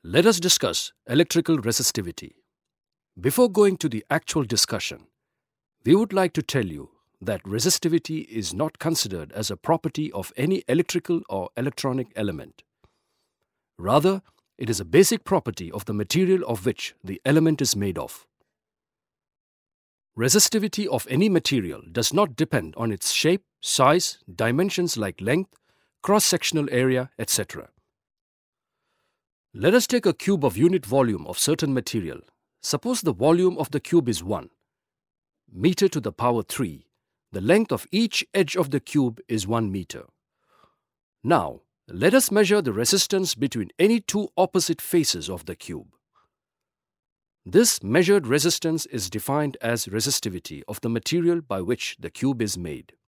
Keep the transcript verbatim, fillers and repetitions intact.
Let us discuss electrical resistivity. Before going to the actual discussion, we would like to tell you that resistivity is not considered as a property of any electrical or electronic element. Rather, it is a basic property of the material of which the element is made of. Resistivity of any material does not depend on its shape, size, dimensions like length, cross-sectional area, et cetera. Let us take a cube of unit volume of certain material. Suppose the volume of the cube is one meter to the power three. The length of each edge of the cube is one meter. Now, let us measure the resistance between any two opposite faces of the cube. This measured resistance is defined as resistivity of the material by which the cube is made.